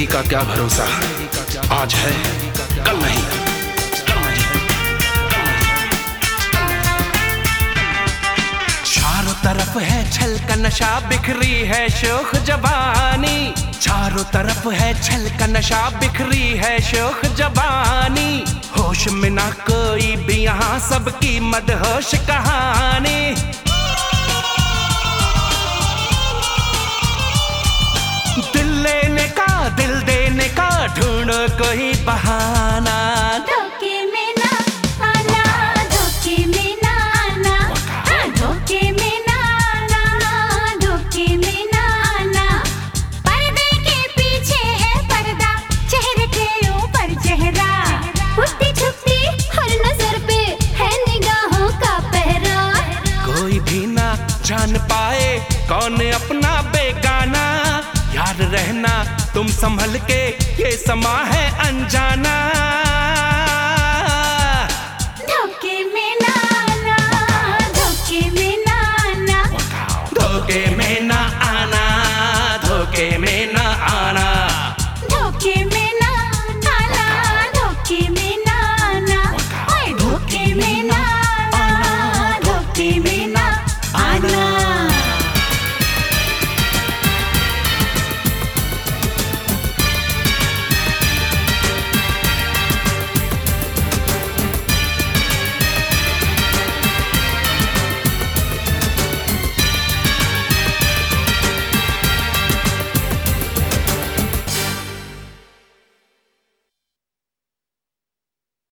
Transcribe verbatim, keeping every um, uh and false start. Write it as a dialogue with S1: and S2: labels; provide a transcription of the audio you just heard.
S1: का क्या भरोसा, आज है कल नहीं। चारों तरफ है छल का नशा, बिखरी है शोख जवानी। चारों तरफ है छल का नशा, बिखरी है शोख जवानी। होश में ना कोई भी यहाँ, सबकी मदहोश कहानी। दिल लेने का, दिल देने का, ढूंढो कोई बहाना।
S2: धोखे में ना आना, धोखे में ना आना, हाँ धोखे में ना आना, धोखे में ना आना। पर्दे के पीछे है पर्दा, चेहरे के ऊपर चेहरा। उठती छुपती हर नजर पे है निगाहों का पहरा।
S1: कोई भी ना जान पाए कौन अपना बेगाना। याद रहना तुम संभल के, ये समा है अनजाना।